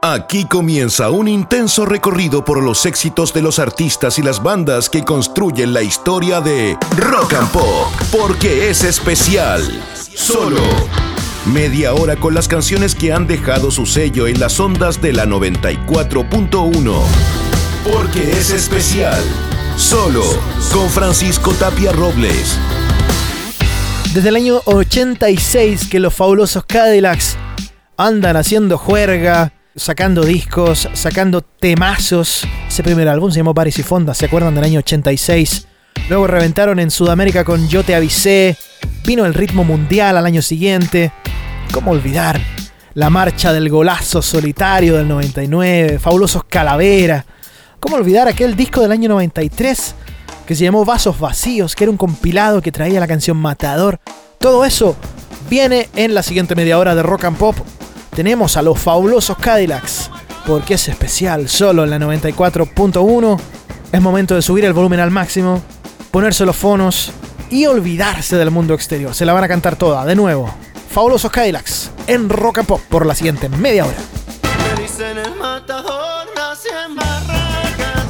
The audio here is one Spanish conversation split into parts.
Aquí comienza un intenso recorrido por los éxitos de los artistas y las bandas que construyen la historia de Rock and Pop, porque es especial. Solo media hora con las canciones que han dejado su sello en las ondas de la 94.1. Porque es especial. Solo con Francisco Tapia Robles. Desde el año 86 que los fabulosos Cadillacs andan haciendo juerga, sacando discos, sacando temazos. Ese primer álbum se llamó Paris y Fonda, ¿se acuerdan? Del año 86. Luego reventaron en Sudamérica con Yo Te Avisé. Vino el ritmo mundial al año siguiente. ¿Cómo olvidar la marcha del golazo solitario del 99? Fabulosos Calavera. ¿Cómo olvidar aquel disco del año 93 que se llamó Vasos Vacíos, que era un compilado que traía la canción Matador? Todo eso viene en la siguiente media hora de Rock and Pop. Tenemos a los fabulosos Cadillacs, porque es especial, solo en la 94.1. Es momento de subir el volumen al máximo, ponerse los fonos y olvidarse del mundo exterior. Se la van a cantar toda, de nuevo. Fabulosos Cadillacs en Rock and Pop por la siguiente media hora. Me dicen el matador, nací en Barracas.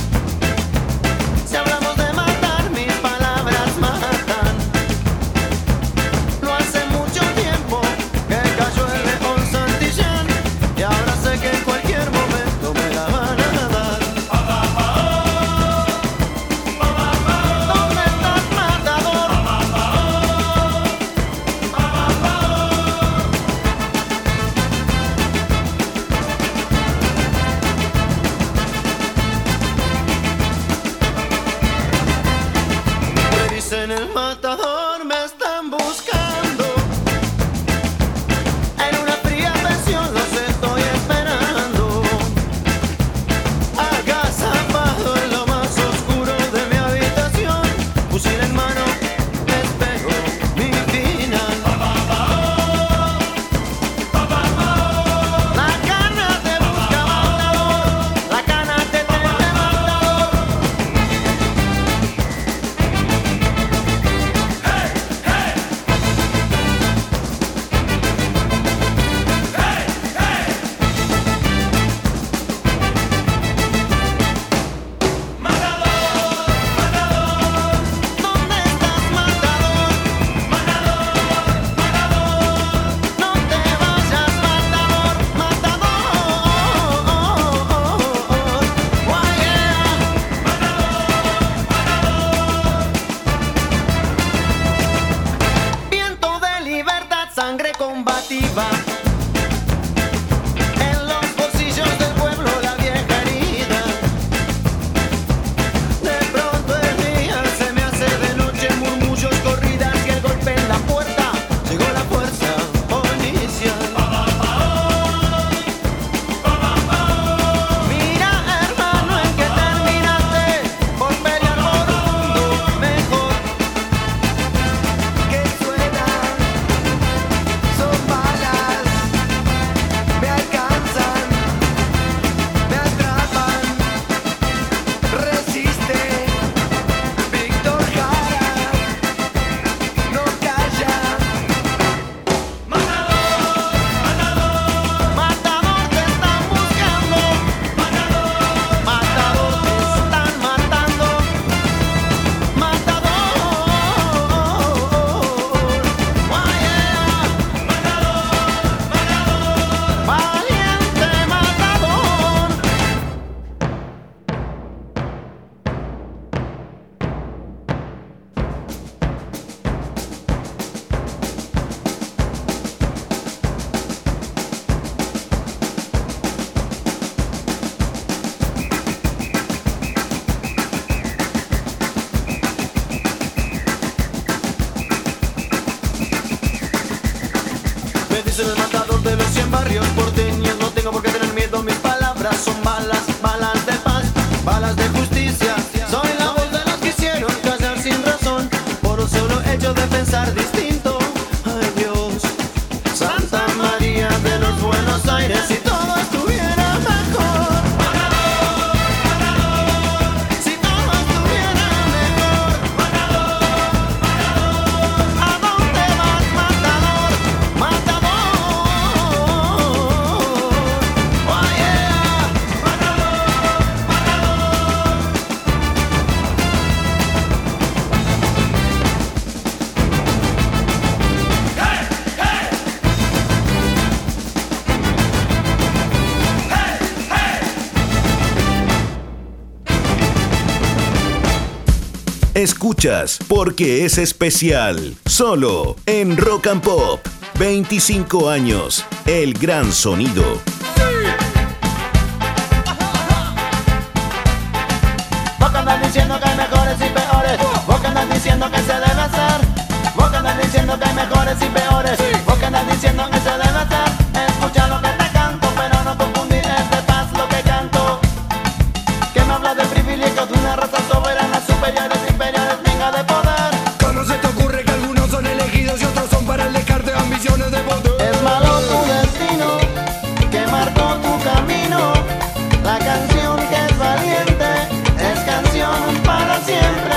Si hablamos de matar, mis palabras matan. No hace mucho tiempo que cayó el león Santillán, y ahora sé que en cualquier momento me la van a dar. ¿Dónde estás, matador? Escuchas Porque es especial, solo en Rock and Pop. 25 años, el gran sonido. Vos que andas diciendo que hay mejores y peores. Vos que andas diciendo que se debe hacer. Vos que andas diciendo que hay mejores y peores. Vos que andas diciendo que se debe hacer. Escucha lo que te canto, pero no confundir este paz lo que canto. Que me habla de privilegios de una raza soberana, superiores, imperiales, venga de poder. ¿Cómo se te ocurre que algunos son elegidos y otros son para el descarte de ambiciones de poder? Es malo tu destino, que marcó tu camino. La canción que es valiente es canción para siempre.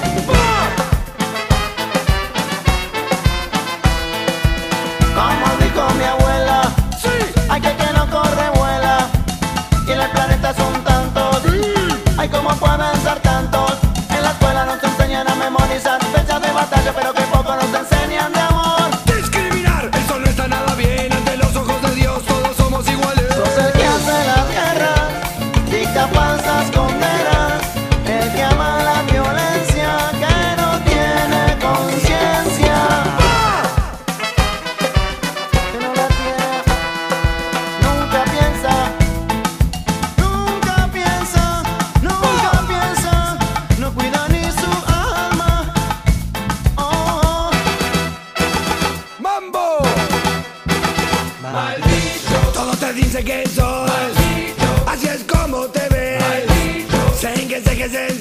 Como dijo mi abuela, hay que no corre vuela. Y en el planeta son tantos, hay como pueden ser tantos. En la escuela nos enseñan a memorizar fechas de batalla, pero que poco nos enseñan de amor. Discriminar, eso no está nada bien. Ante los ojos de Dios todos somos iguales. Sos el que hace las guerras, dicta falsas condenas, el que ama la violencia, que no tiene conciencia. Que no la tiene, nunca piensa, nunca piensa, nunca piensa, no cuida ni su alma. Oh. ¡Mambo! Maldito. Todos te dicen que sos maldito. Así es como te ves. Maldito. Sense.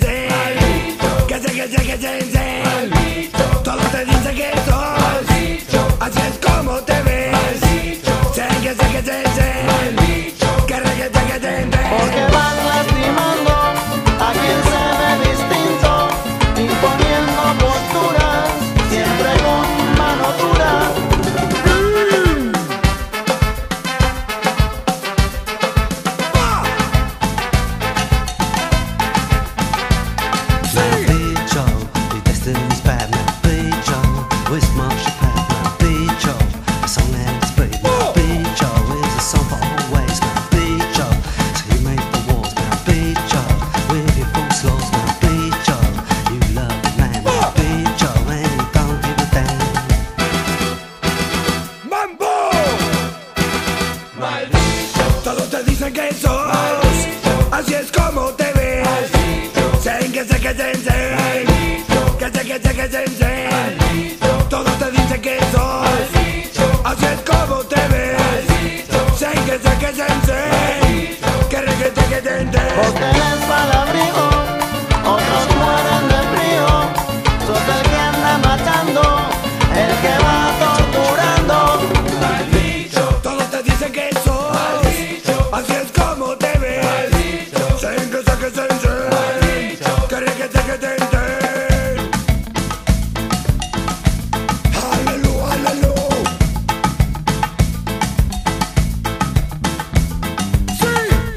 Maldito. Todos te dicen que sos maldito. Así es como te ves. Maldito. Sense. Maldito. Porque van lastimando a quien se ve distinto, imponiendo posturas, siempre con mano dura. ¡Mambo! Maldito. Todos te dicen que sos maldito. Así es como te ves. Maldito. Sense. Maldito. Todos te dicen que sos maldito. Así es como te ves. Maldito. Sense. Vos tenés palabrigo, otros mueren de frío. Sos el que anda matando, el que va torturando. Maldito. Todos te dicen que sos maldito. Así es como te ves. Maldito. Sense. Maldito. Aleluya, aleluya. Sí.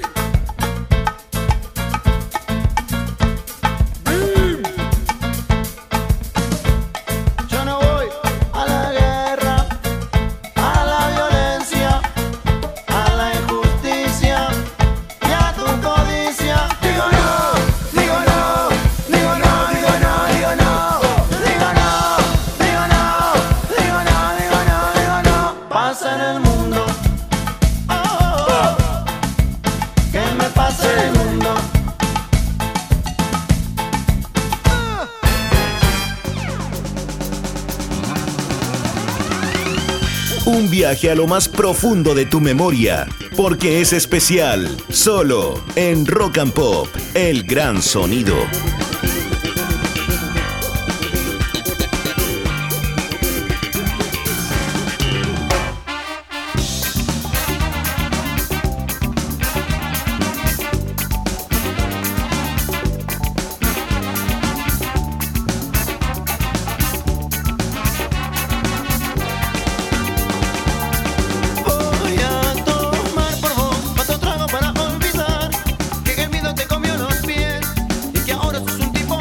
Yo no voy a la guerra, a la violencia, a la injusticia y a tu codicia. Digo no, digo no, digo no, digo no, digo no, digo no, digo no, digo no, digo no, digo no. Pasa en el mundo, oh, oh, oh. ¿Qué me pasa en el mundo? Un viaje a lo más profundo de tu memoria, porque es especial, solo en Rock and Pop, el gran sonido. Voy a tomar por vos otro trago para olvidar que el miedo te comió los pies y que ahora sos un tipo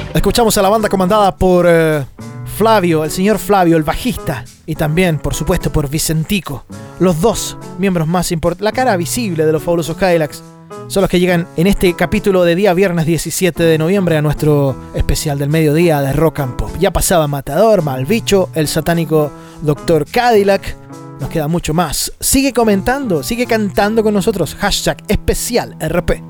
Escuchamos a la banda comandada por Flavio, el señor Flavio, el bajista, y también, por supuesto, por Vicentico. Los dos miembros más importantes, la cara visible de los Fabulosos Cadillacs, son los que llegan en este capítulo de día viernes 17 de noviembre a nuestro especial del mediodía de Rock and Pop. Ya pasaba Matador, Malbicho, el satánico Dr. Cadillac. Nos queda mucho más. Sigue comentando, sigue cantando con nosotros. Hashtag especial RP.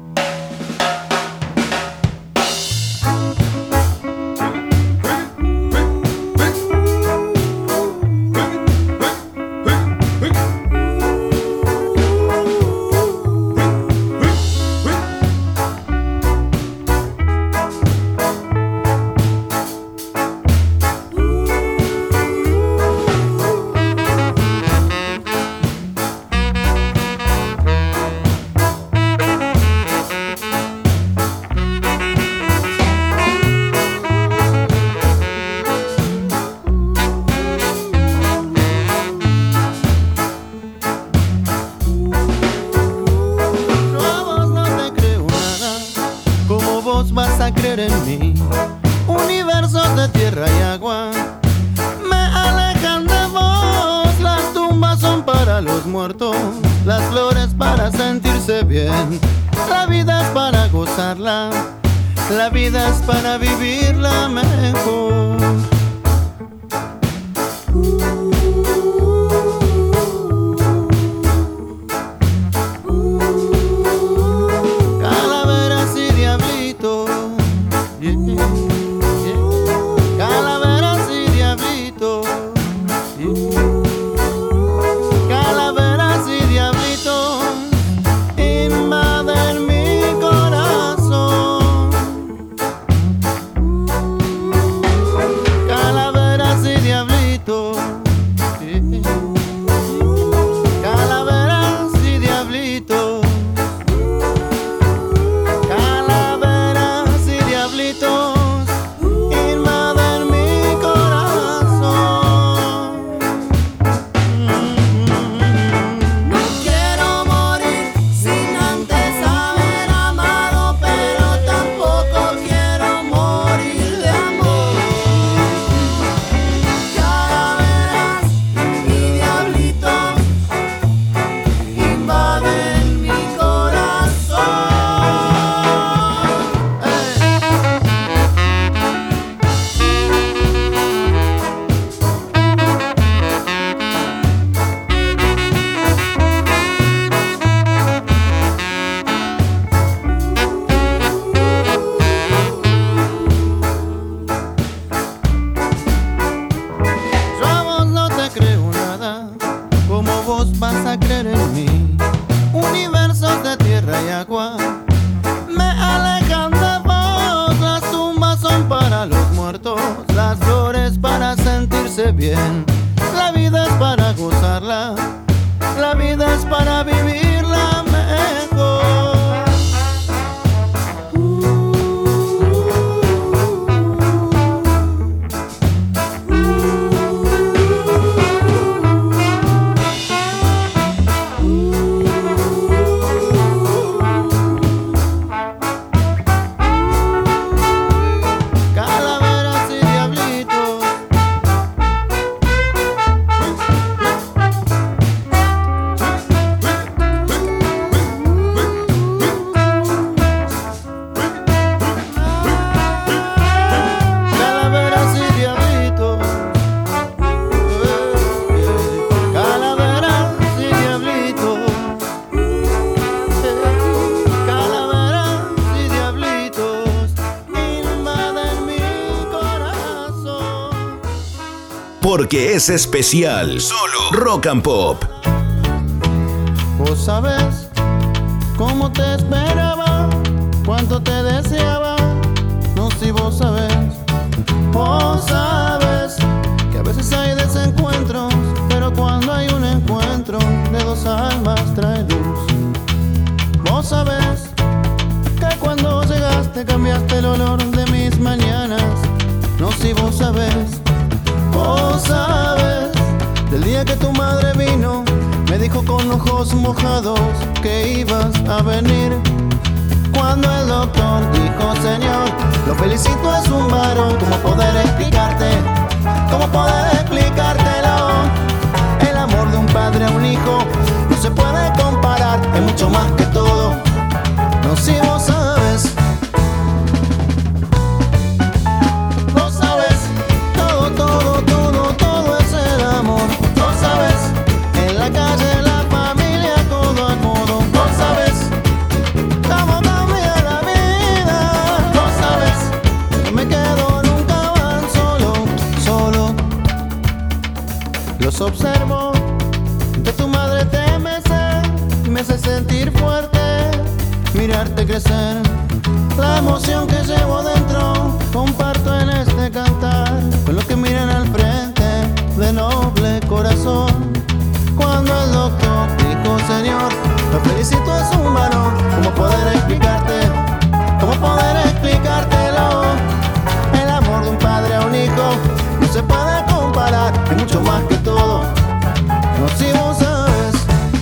La vida es para vivirla mejor. Calaveras y diablitos, calaveras y diablitos, calaveras y diablitos invaden mi corazón. Calaveras y diablitos, calaveras y diablitos, calaveras y diablitos invaden mi corazón. No quiero morir sin antes haber amado, pero tampoco quiero morir de amor. Calaveras y diablitos invaden mi corazón. Yo a vos no te creo nada, como vos vas a creer en mí. Universos de tierra y agua me alejan de vos. Las tumbas son para los muertos, las flores para sentirse bien. La vida es para gozarla, la vida es para vivirla mejor. Calaveras y diablitos, calaveras y diablitos, calaveras y diablitos, calaveras y diablitos invaden mi corazón. Porque es especial. Solo Rock and Pop. Vos sabés cómo te esperaba, cuánto te deseaba. No, si vos sabés que a veces hay desencuentros, pero cuando hay un encuentro de dos almas trae luz. Vos sabés que cuando llegaste cambiaste el olor de mis mañanas. No, si vos sabés del día que tu madre vino, me dijo con ojos mojados que ibas a venir. Cuando el doctor dijo, señor, lo felicito, es un varón. ¿Cómo poder explicarte? ¿Cómo poder explicártelo? El amor de un padre a un hijo no se puede comparar, es mucho más que todo. No, si vos sabes, vos sabes, todo, todo, todo, todo es el amor. Vos sabes, en la calle, la familia, codo a codo. Vos sabes cómo cambia la vida. Vos sabes, no me quedo nunca más solo, solo. Los observo, de tu madre te mece, me hace sentir fuerte, mirarte crecer. La emoción que llevo dentro comparto en este cantar con los que miran al frente de noble corazón. Cuando el doctor dijo: Señor, lo felicito, es un varón. ¿Cómo poder explicarte? ¿Cómo poder explicártelo? El amor de un padre a un hijo no se puede comparar, es mucho más que todo. No, si vos sabes,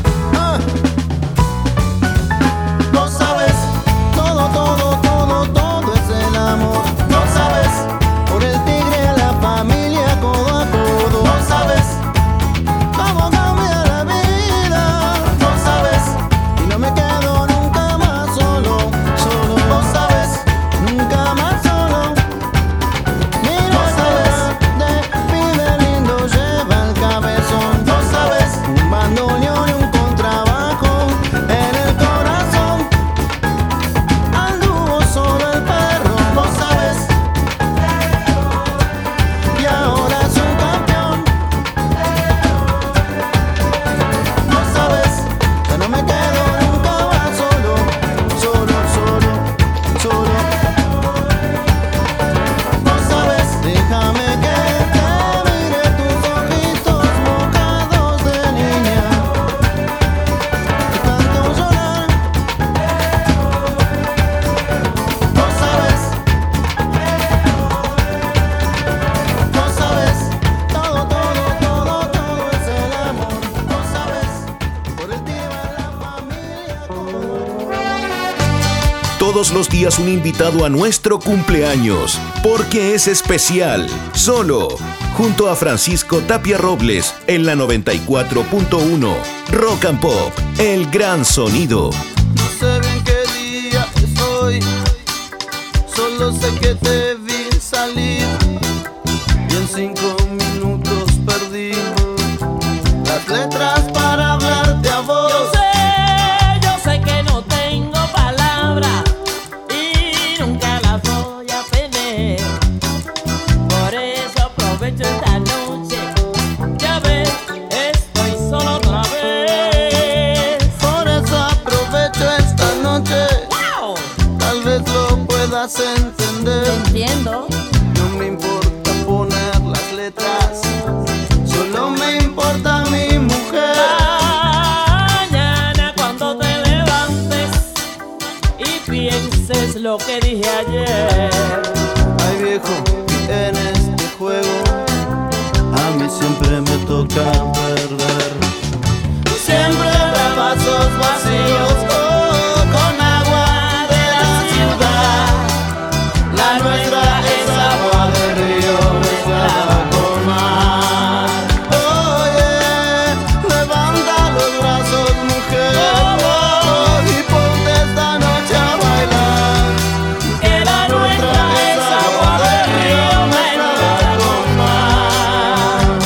vos sabes, todo, todo, todo, todo es el amor. No sabes, por el tigre, la familia, codo a codo. No sabes cómo cambia la vida. No sabes, y no me quedo nunca más solo, solo. Vos sabes, nunca más solo. Mira, no sabes, de pibe lindo lleva el cabezón. No sabes, un bandoneón y un contrabajo en el corazón. Anduvo solo el perro, vos sabes, y ahora es un campeón. No sabes, que no me quedo nunca más solo, solo, solo, solo. No sabes, déjame que te mire tus ojitos mojados de niña, de tanto llorar. No sabes, todo, todo, todo, todo es el amor. No sabes, por el día la familia. Todos los días un invitado a nuestro cumpleaños, porque es especial, solo, junto a Francisco Tapia Robles, en la 94.1, Rock and Pop, el gran sonido. No sé bien qué día es hoy, solo sé que te vi salir y en 5 minutos perdí las letras para hablarte a vos. Yo sé que no tengo palabras y nunca las voy a tener. Por eso aprovecho esta noche. Ya ves, estoy solo otra vez. Por eso aprovecho esta noche, ¡Wow! tal vez lo puedas Te entender. entiendo. No me importa poner las letras, solo me importa mi mujer. Mañana cuando te levantes y pienses lo que dije ayer. Ay viejo, en este juego a mí siempre me toca perder. Siempre habrá vasos vacíos, oh, con agua de la ciudad. La nuestra es agua de río mezclada con mar. Oye, levanta los brazos, mujer, oh, y ponte esta noche a bailar. Que la nuestra es agua de río mezclada con mar.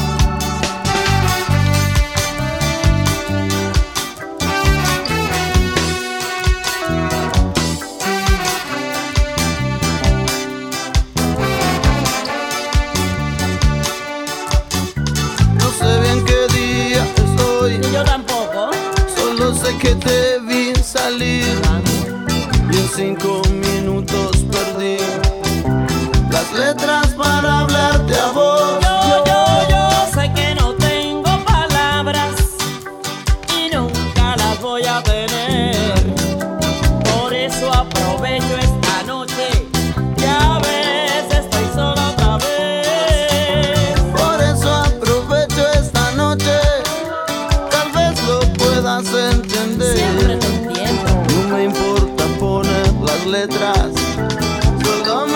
No sé bien qué día es hoy, Ni yo tampoco. solo sé que te vi salir y en 5 minutos perdí las letras para hablarte a vos. Yo sé que no tengo palabras y nunca las voy a tener. Por eso aprovecho esta noche. Ya ves, estoy solo otra vez. Por eso aprovecho esta noche, tal vez lo puedas entender. Siempre te entiendo. No me importa poner las letras, solo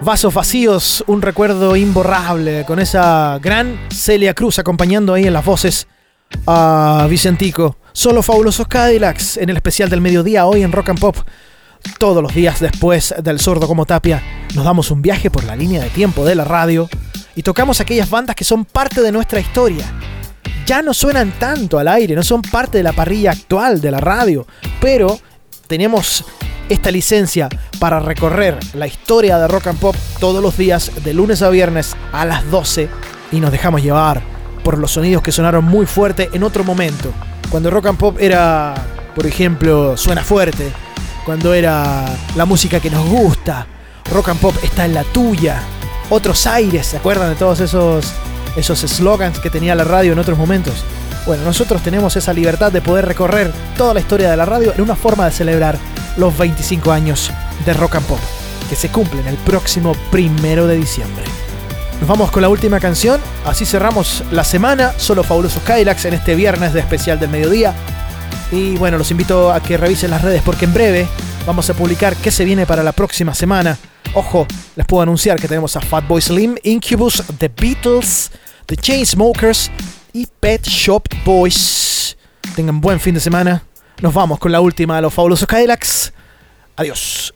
Vasos Vacíos, un recuerdo imborrable con esa gran Celia Cruz acompañando ahí en las voces a Vicentico. Son los Fabulosos Cadillacs en el especial del mediodía hoy en Rock and Pop. Todos los días después del Sordo como Tapia nos damos un viaje por la línea de tiempo de la radio y tocamos aquellas bandas que son parte de nuestra historia. Ya no suenan tanto al aire, no son parte de la parrilla actual de la radio, pero tenemos esta licencia para recorrer la historia de Rock and Pop todos los días de lunes a viernes a las 12 y nos dejamos llevar por los sonidos que sonaron muy fuerte en otro momento. Cuando Rock and Pop era, por ejemplo, Suena Fuerte, cuando era la música que nos gusta, Rock and Pop está en la tuya, otros aires, ¿se acuerdan de todos esos slogans que tenía la radio en otros momentos? Bueno, nosotros tenemos esa libertad de poder recorrer toda la historia de la radio en una forma de celebrar los 25 años de Rock and Pop, que se cumplen el próximo 1 de diciembre. Nos vamos con la última canción, así cerramos la semana. Son los Fabulosos Cadillacs en este viernes de especial del mediodía. Y bueno, los invito a que revisen las redes porque en breve vamos a publicar qué se viene para la próxima semana. Ojo, les puedo anunciar que tenemos a Fatboy Slim, Incubus, The Beatles, The Chainsmokers y Pet Shop Boys. Tengan buen fin de semana. Nos vamos con la última de los Fabulosos Cadillacs. Adiós.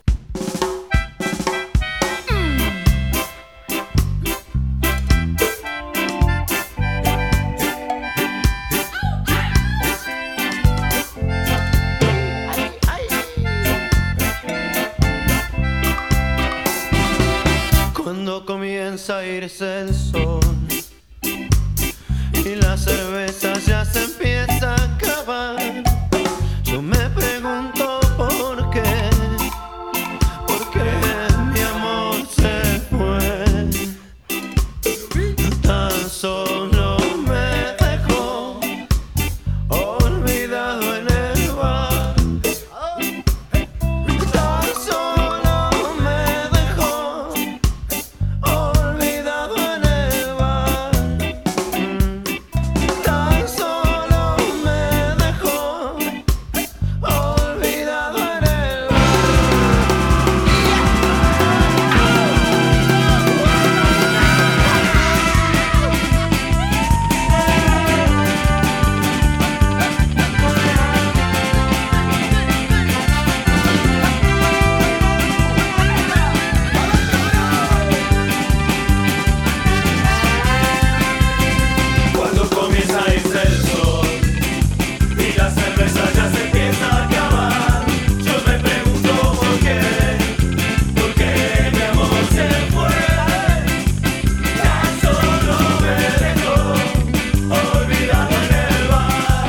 Cuando comienza a irse el sol y la cerveza ya se empieza a acabar, yo me pregunto por qué mi amor se fue. Tan solo me dejó olvidado en el bar. Tan solo me dejó olvidado en el bar. Tan solo me dejó olvidado en el bar. Cuando comienza a irse el sol y la cerveza ya se empieza a acabar, yo me pregunto por qué mi amor se fue. Tan solo me dejó olvidado en el bar.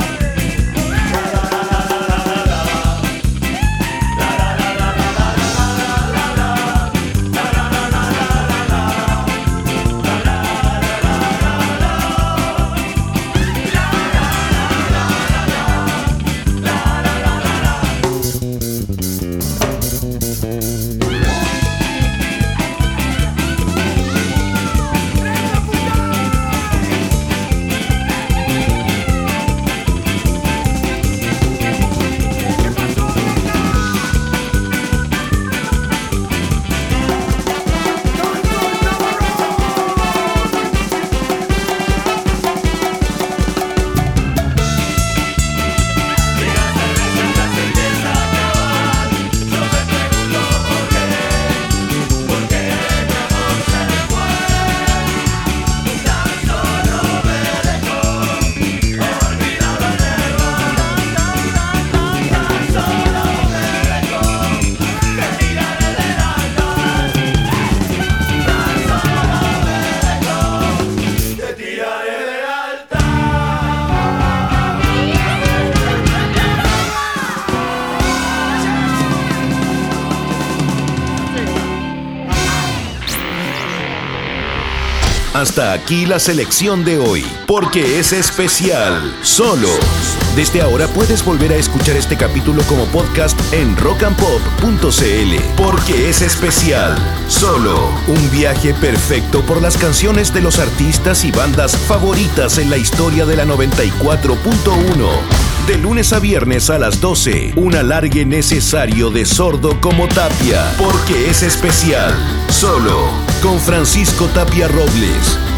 Te tiraré del altar. Hasta aquí la selección de hoy, porque es especial. Solo. Desde ahora puedes volver a escuchar este capítulo como podcast en rockandpop.cl, porque es especial. Solo. Un viaje perfecto por las canciones de los artistas y bandas favoritas en la historia de la 94.1. De lunes a viernes a las 12, un alargue necesario de Sordo como Tapia, porque es especial. Solo con Francisco Tapia Robles.